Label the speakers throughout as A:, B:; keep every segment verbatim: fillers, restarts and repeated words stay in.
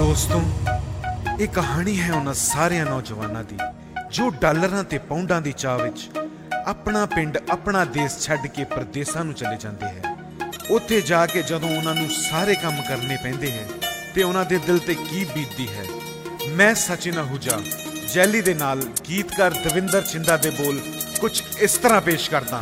A: ਦੋਸਤੋ, ਇਹ ਕਹਾਣੀ ਹੈ ਉਹਨਾਂ ਸਾਰਿਆਂ ਨੌਜਵਾਨਾਂ ਦੀ ਜੋ ਡਾਲਰਾਂ ਤੇ ਪਾਉਂਡਾਂ ਦੀ ਚਾਹ ਵਿੱਚ ਆਪਣਾ ਪਿੰਡ ਆਪਣਾ ਦੇਸ਼ ਛੱਡ ਕੇ ਪ੍ਰਦੇਸਾਂ ਨੂੰ ਚਲੇ ਜਾਂਦੇ ਹੈ। ਉੱਥੇ ਜਾ ਕੇ ਜਦੋਂ ਉਹਨਾਂ ਨੂੰ ਸਾਰੇ ਕੰਮ ਕਰਨੇ ਪੈਂਦੇ ਹੈ ਤੇ ਉਹਨਾਂ ਦੇ ਦਿਲ ਤੇ ਕੀ ਬੀਤਦੀ ਹੈ। ਮੈਂ ਸਚਿਨ ਅਹੂਜਾ ਜੈਲੀ ਦੇ ਨਾਲ ਗੀਤਕਾਰ ਦਵਿੰਦਰ ਚਿੰਦਾ ਦੇ ਬੋਲ ਕੁਝ ਇਸ ਤਰ੍ਹਾਂ ਪੇਸ਼ ਕਰਦਾ।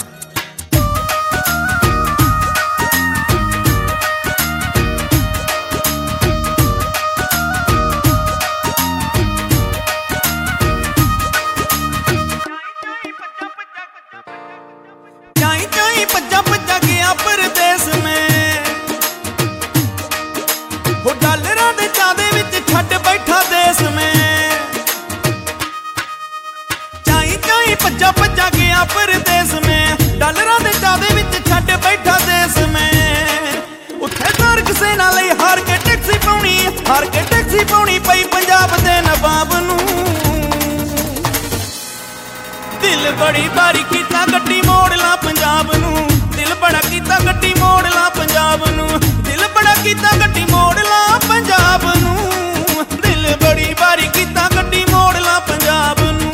B: भज्जा भज्जा गया परदेस में हो डालरां दे चादे विच छड्ड बैठा देश में। चाई चाई भज्जा भज्जा गया परदेस में डालरां दे चादे विच छड्ड बैठा देश में। उत्थे तारक सेना लई हार के टैक्सी पाउणी हार के टैक्सी पाउणी पई पंजाब दे नवाब नूं। दिल बड़ी बारी कीता गड्डी मोड़ ला पंजाब नूं। दिल बड़ा कीता गड्डी मोड़ ला पंजाब नूं। दिल बड़ा कीता गड्डी मोड़ ला पंजाब नूं। दिल बड़ी बारी कीता गड्डी मोड़ ला पंजाब नूं।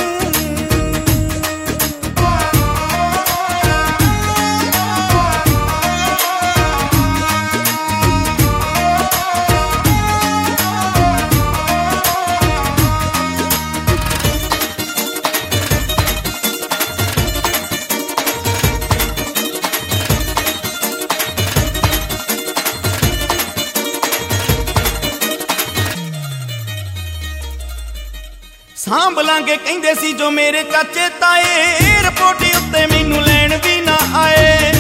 B: सांभ लांगे कहंदे सी जो मेरे चाचे ताए एयरपोर्ट उत्ते मैनू लैण भी ना आए।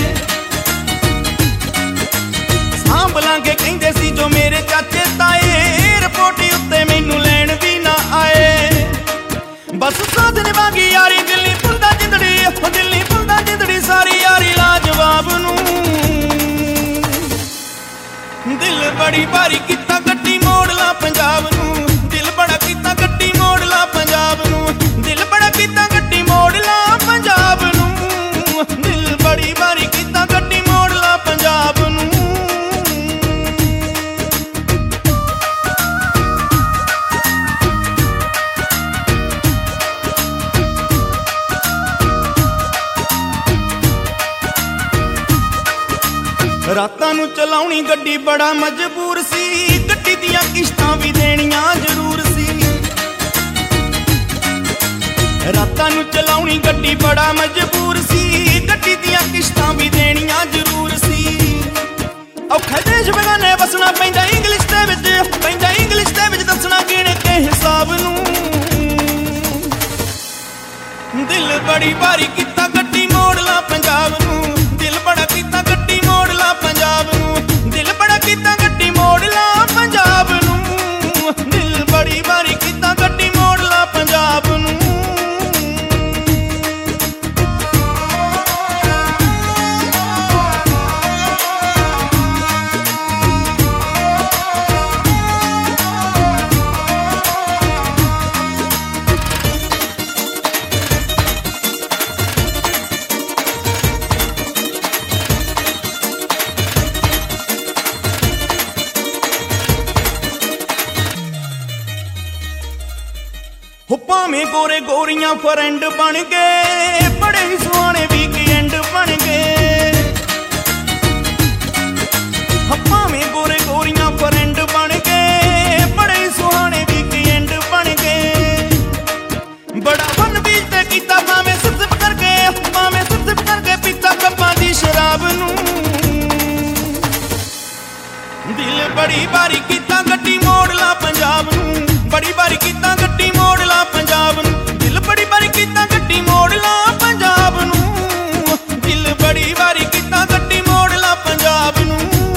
B: सांभ लांगे कहंदे सी जो मेरे चाचे ताए एयरपोर्ट उत्ते मैनू लैण भी ना आए। बस साथ निभागी यारी दिल्ली भुलदा जिंदड़ी दिल्ली भुलदा जिंदड़ी सारी यारी लाजवाब नूं। दिल बड़ी भारी कीता गड्डी मोड़ ला पंजाब नूं। दिल बड़ा कीता गड्डी मोड़ ला पंजाब नूं। दिल बड़ा कीता गड्डी मोड़ ला पंजाब नूं। दिल बड़ी भारी कीता गड्डी मोड़ ला पंजाब नूं। रातां नूं चलाउणी गड्डी बड़ा मजबूर सी। गड्डी दियां किश्तां भी देणियां जरूर सी। रातां नूं चलाउणी गड्डी बड़ा मजबूर सी। गड्डी दियां किश्तां भी देणियां जरूर सी। औखे देश बगाने बसना पैंदा इंग्लिश दे विच पैंदा इंग्लिश दे विच दसना गिण के हिसाब नूं। दिल बड़ी भारी कीता गड्डी मोड़ ला पंजाब नूं। दिल बड़ा कीता गड्डी मोड़ ला पंजाब नूं। दिल बड़ा कीता गड्डी मोड़ ला पंजाब नूं। दिल बड़ी भारी कीता गड्डी मोड़ ला पंजाब नूं। हो भावें गोरे गोरियां फ्रेंड बन गए बड़े ही सुहाने वीकेंड बन गए। भावें गोरे गोरियां फ्रेंड बन गए बड़े ही सुहाने वीकेंड बन गए। बड़ा फन बीच ते कीता भावें सिप सिप करके भावें सिप सिप करके पीता कप्पां दी शराब नूं। दिल बड़ी भारी कीता गड्डी मोड़ ला पंजाब नूं। बड़ी भारी कीता गड्डी मोड़ ला पंजाब नूं। दिल बड़ी भारी कीता गड्डी मोड़ ला पंजाब नूं। दिल बड़ी भारी कीता गड्डी मोड़ ला पंजाब नूं।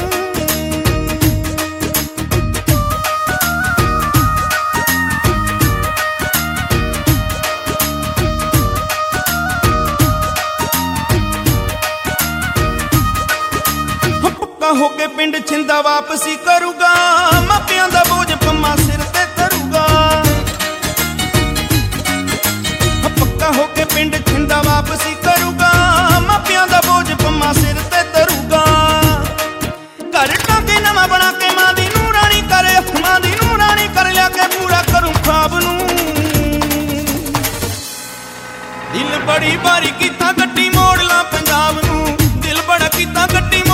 B: पक्का हो के पिंड छिंदा वापसी करूगा। मापियां दा बोझ पम्मा सिर ते तरूगा। पक्का हो के पिंड छिंदा वापसी करूगा। मापियां दा बोझ पम्मा सिर ते तरूगा। घर टाके नवा बना के मां दी नूं रानी करे मां दी नूं ਕਰ ਲਿਆ ਕੇ ਪੂਰਾ ਕਰੂੰ ਖਾਬ ਨੂੰ। ਦਿਲ ਬੜੀ ਵਾਰੀ ਕੀਤਾ ਗੱਡੀ ਮੋੜ ਲਾਂ ਪੰਜਾਬ ਨੂੰ, ਦਿਲ ਬੜਾ ਕੀਤਾ ਗੱਡੀ